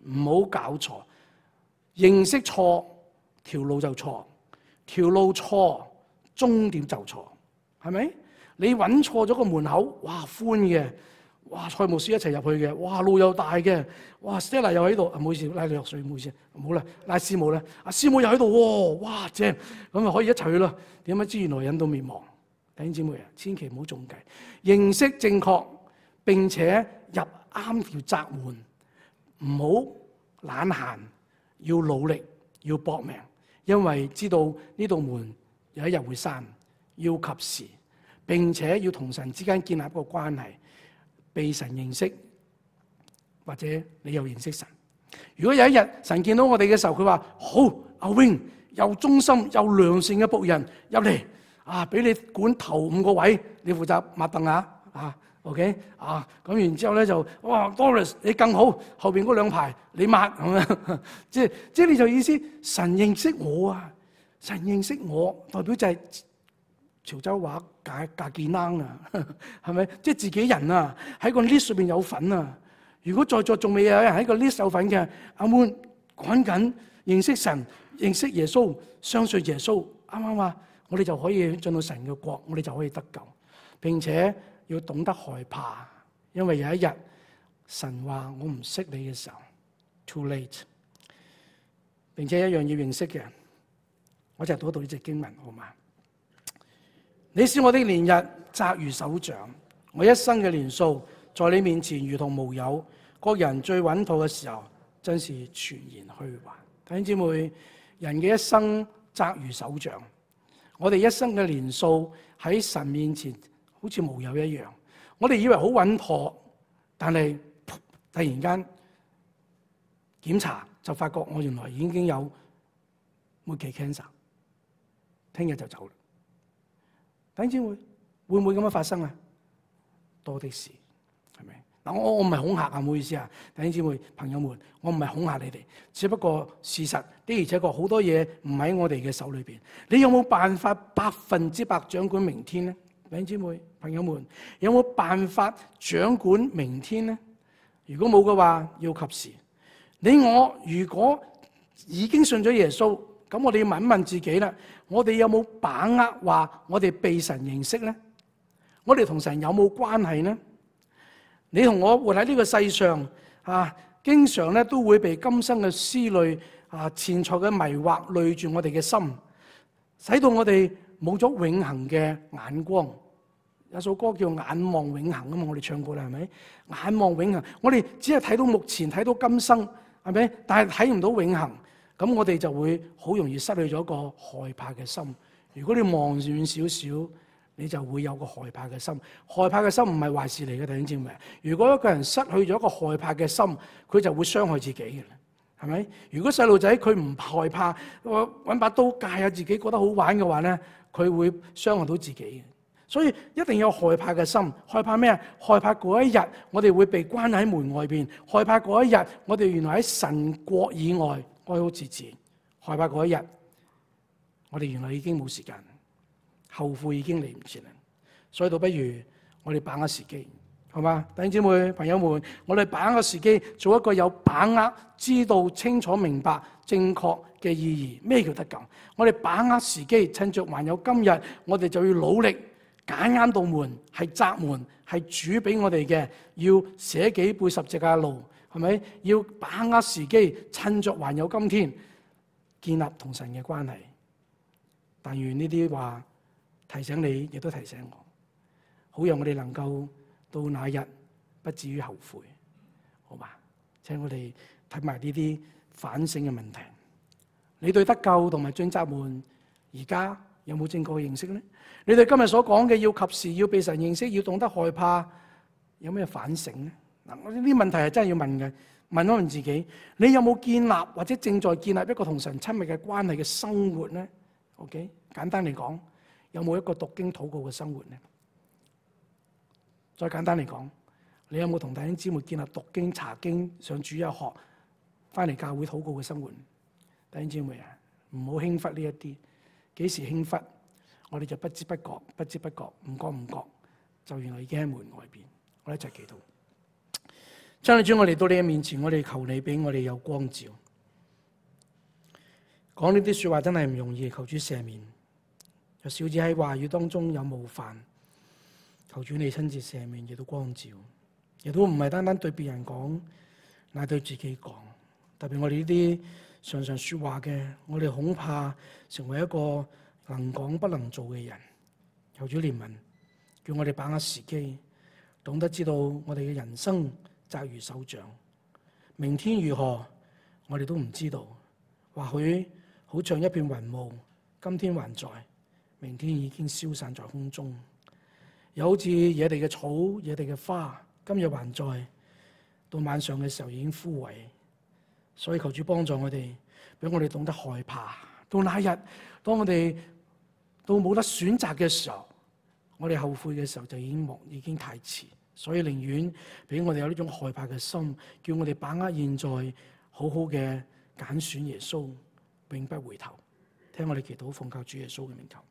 唔好搞錯。認識錯，條路就錯；條路錯，終點就錯，係咪？你揾錯咗個門口，哇寬嘅，哇蔡牧師一齊入去嘅，哇路又大嘅，哇 Stella 又喺度，唔好意思拉你落水，唔好意思，唔好啦，拉師母啦，阿師母又喺度喎，哇正，咁啊可以一齊去咯。點解知原來引到滅亡？弟兄姊妹啊，千祈唔好中計，認識正確並且入啱條窄門，唔好懶閒，要努力，要搏命，因為知道呢道門有一日會閂，要及時，並且要同神之間建立一個關係，被神認識，或者你又認識神。如果有一日神見到我哋嘅時候，佢話好，阿 Wing 又忠心又良善嘅僕人入嚟啊，俾你管頭5個位，你負責抹凳啊，OK 啊，咁然之後咧就哇 Doris 你更好，後邊嗰2排你抹咁樣，即係你就意思神認識我啊，神認識我，代表就係潮州話架見冷啊，係咪？即係自己人啊，喺個 list 裏邊有份啊。如果在座仲未有人喺個 list 有份嘅，阿們趕緊認識神，認識耶穌，相信耶穌，啱啱啊？我哋就可以進到神嘅國，我哋就可以得救。並且要懂得害怕，因為有一日神話我唔識你嘅時候 ，too late。並且一樣要認識嘅，我就讀到呢隻經文，好嘛？你使我的年日窄如手掌，我一生嘅年數在你面前如同無有。各人最穩妥嘅時候，真是全然虛幻。弟兄姊妹，人嘅一生窄如手掌，我哋一生嘅年數喺神面前好似無有一樣。我哋以為好穩妥，但係突然間檢查就發覺我原來已經有末期 cancer， 聽日就走啦。弟兄姊妹，會唔會咁樣發生啊？多的是，係咪？嗱，我唔係恐嚇啊，唔好意思啊，弟兄姊妹朋友們，我唔係恐嚇你哋，只不過事實的而且確好多嘢唔喺我哋嘅手裏邊。你有冇辦法100%掌管明天呢？弟兄姊妹朋友們，有冇辦法掌管明天呢？如果冇嘅話，要及時。你我如果已經信咗耶穌，咁我哋要問一問自己啦，我哋有冇把握話我哋被神認識呢？我哋同神有冇關係呢？你同我活喺呢個世上經常咧都會被今生嘅思慮錢財嘅迷惑累住我哋嘅心，使到我哋冇咗永恆嘅眼光。有首歌叫《眼望永恆》啊嘛，我哋唱過啦，係咪？眼望永恆，我哋只係睇到目前，睇到今生，係咪？但係睇唔到永恆，咁我哋就會好容易失去咗一個害怕嘅心。如果你望遠少少，你就會有個害怕嘅心。害怕嘅心唔係壞事嚟嘅，弟兄姊妹。如果一個人失去咗一個害怕嘅心，佢就會傷害自己嘅，係咪？如果細路仔佢唔害怕，揾把刀戒下自己，覺得好玩嘅話咧，佢會傷害到自己嘅。所以一定要有害怕嘅心。害怕咩啊？害怕嗰一日我哋會被關喺門外邊，害怕嗰一日我哋原來喺神國以外哀哭切齒，害怕嗰一日我哋原來已經冇時間，後悔已經嚟唔切啦。所以倒不如我哋把握時機，好嘛？弟兄姊妹朋友們，我哋把握時機，做一個有把握、知道清楚明白正確嘅意義。咩叫得救？我哋把握時機，趁着還有今日，我哋就要努力揀啱道門，係窄門，係主俾我哋嘅，要捨己背十字架嘅路，係咪？要把握時機，趁着還有今天，建立同神嘅關係。但願呢啲話提醒你，亦都提醒我，好讓我哋能夠到那日不至於後悔，好嘛？請我哋睇埋呢啲反省嘅問題。你對得救同埋進窄門而家有冇正確嘅認識呢？你對今日所講嘅要及時、要被神認識、要懂得害怕，有咩反省呢？嗱，我呢啲問題係真係要問嘅，問一問自己，你有冇建立或者正在建立一個同神親密嘅關係嘅生活呢？OK， 簡單嚟講，有冇一個讀經禱告嘅生活呢？再簡單嚟講，你有冇同弟兄姊妹建立讀經查經上主日學翻嚟教會禱告嘅生活？弟兄姊妹啊，唔好輕忽呢一啲。幾時輕忽，我哋就不知不覺、不知不覺、唔覺唔覺，就原來已經喺門外邊。我哋一齊祈禱。 親愛的主，我嚟到你嘅面前，我哋求你俾我哋有光照。講呢啲說話真係唔容易，求主赦免。有小子喺話語當中有冒犯，求主你親自赦免，亦都光照，亦都唔係單單對別人講，乃對自己講。特別我哋呢啲常常說話嘅，我哋恐怕成為一個能講不能做嘅人。求主憐憫，叫我哋把握時機，懂得知道我哋嘅人生窄如手掌，明天如何我哋都唔知道。或許好像一片雲霧，今天還在，明天已經消散在空中。又好似野地嘅草、野地嘅花，今日還在，到晚上嘅時候已經枯萎。所以求主幫助我哋，俾我哋懂得害怕。到那一日，當我哋到冇得選擇嘅時候，我哋後悔嘅時候就已經太遲。所以寧願俾我哋有呢種害怕嘅心，叫我哋把握現在，好好嘅揀選耶穌，永不回頭。聽我哋祈禱，奉靠主耶穌嘅名求。